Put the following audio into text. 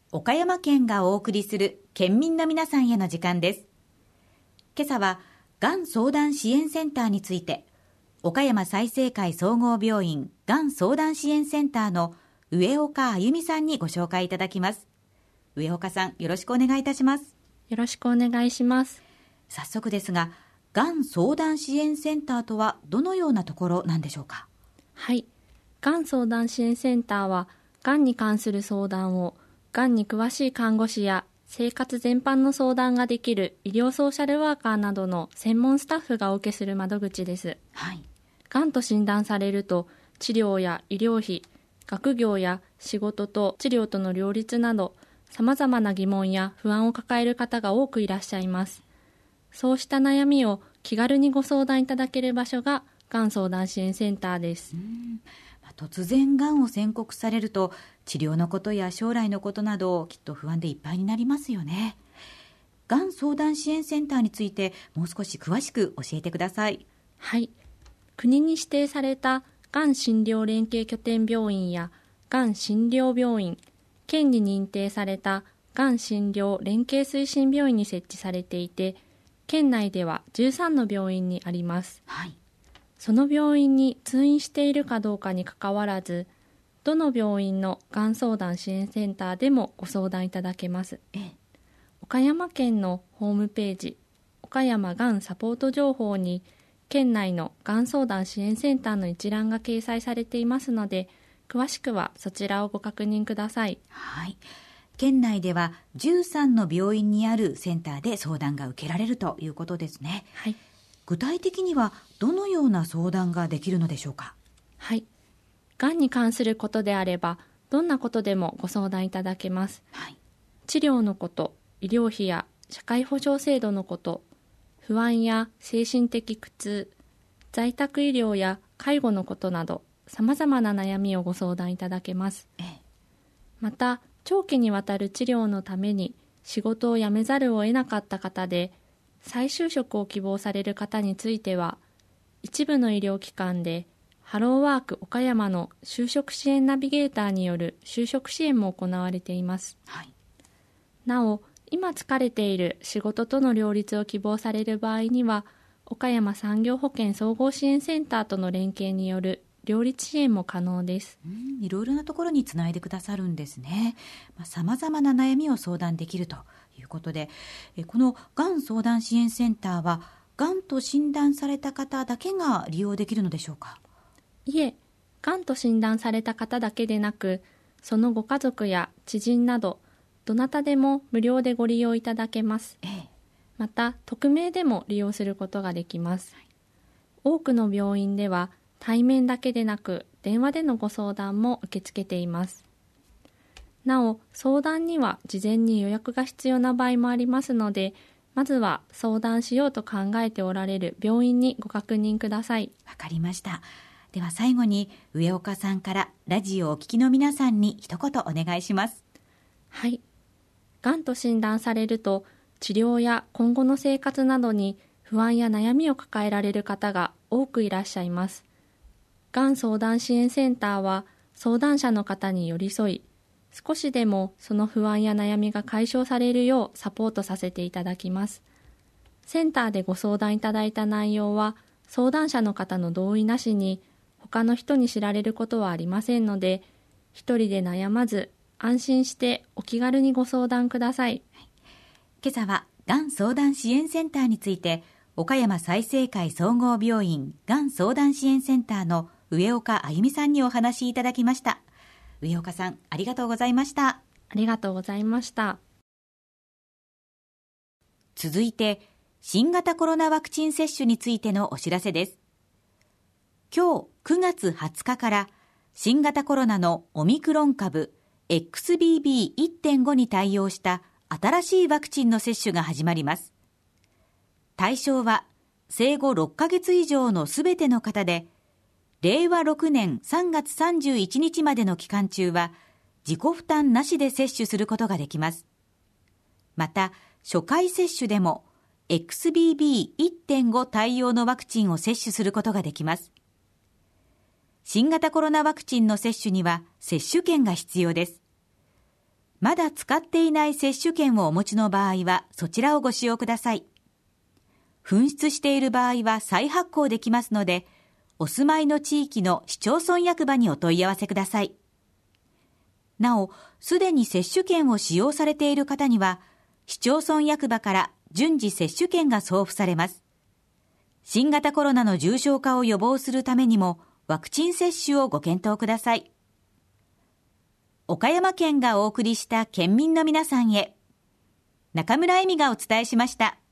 岡山県がお送りする県民の皆さんへの時間です。今朝はがん相談支援センターについて、岡山済生会総合病院がん相談支援センターの上岡あゆみさんにご紹介いただきます。上岡さん、よろしくお願いいたします。 よろしくお願いします。 早速ですが、がん相談支援センターとはどのようなところなんでしょうか？ はい、がん相談支援センターは、がんに関する相談をがんに詳しい看護師や生活全般の相談ができる医療ソーシャルワーカーなどの専門スタッフがお受けする窓口です。 はい。 がんと診断されると、治療や医療費、学業や仕事と治療との両立など、様々な疑問や不安を抱える方が多くいらっしゃいます。そうした悩みを気軽にご相談いただける場所ががん相談支援センターです。 突然がんを宣告されると、治療のことや将来のことなどきっと不安でいっぱいになりますよね。がん相談支援センターについてもう少し詳しく教えてください。 はい、国に指定されたがん診療連携拠点病院やがん診療病院、県に認定されたがん診療連携推進病院に設置されていて、県内では13の病院にあります。 はい。その病院に通院しているかどうかにかかわらず、どの病院のがん相談支援センターでもご相談いただけます。岡山県のホームページ、岡山がんサポート情報に、県内のがん相談支援センターの一覧が掲載されていますので、詳しくはそちらをご確認ください。 はい。県内では13の病院にあるセンターで相談が受けられるということですね。 はい。 具体的にはどのような相談ができるのでしょうか？ はい。がんに関することであれば、どんなことでもご相談いただけます。 はい。 治療のこと、医療費や社会保障制度のこと、不安や精神的苦痛、在宅医療や介護のことなど、様々な悩みをご相談いただけます。また、長期にわたる治療のために仕事を辞めざるを得なかった方で、再就職を希望される方については、一部の医療機関でハローワーク岡山の就職支援ナビゲーターによる就職支援も行われています。 はい。 なお、今疲れている仕事との両立を希望される場合には、岡山産業保険総合支援センターとの連携による両立支援も可能です。 いろいろなところにつないでくださるんですね。様々な悩みを相談できるということで、このがん相談支援センターは、がんと診断された方だけが利用できるのでしょうか？ いえ、がんと診断された方だけでなく、そのご家族や知人など、どなたでも無料でご利用いただけます。また、匿名でも利用することができます。多くの病院では、対面だけでなく、電話でのご相談も受け付けています。なお、相談には事前に予約が必要な場合もありますので、まずは相談しようと考えておられる病院にご確認ください。 わかりました。では最後に、上岡さんからラジオをお聞きの皆さんに一言お願いします。 はい。がんと診断されると、治療や今後の生活などに不安や悩みを抱えられる方が多くいらっしゃいます。がん相談支援センターは相談者の方に寄り添い、少しでもその不安や悩みが解消されるようサポートさせていただきます。センターでご相談いただいた内容は、相談者の方の同意なしに他の人に知られることはありませんので、一人で悩まず安心してお気軽にご相談ください。 今朝はがん相談支援センターについて、岡山済生会総合病院がん相談支援センターの上岡あゆみさんにお話しいただきました。上岡さん、ありがとうございました。 ありがとうございました。 続いて、新型コロナワクチン接種についてのお知らせです。今日9月20日から新型コロナのオミクロン株 XBB.1.5 に対応した新しいワクチンの接種が始まります。対象は生後6ヶ月以上のすべての方で、令和6年3月31日までの期間中は自己負担なしで接種することができます。また、初回接種でも XBB.1.5 対応のワクチンを接種することができます。新型コロナワクチンの接種には接種券が必要です。 まだ使っていない接種券をお持ちの場合はそちらをご使用ください。紛失している場合は再発行できますので、お住まいの地域の市町村役場にお問い合わせください。なお、すでに接種券を使用されている方には、市町村役場から順次接種券が送付されます。新型コロナの重症化を予防するためにも、ワクチン接種をご検討ください。岡山県がお送りした県民の皆さんへ、中村恵美がお伝えしました。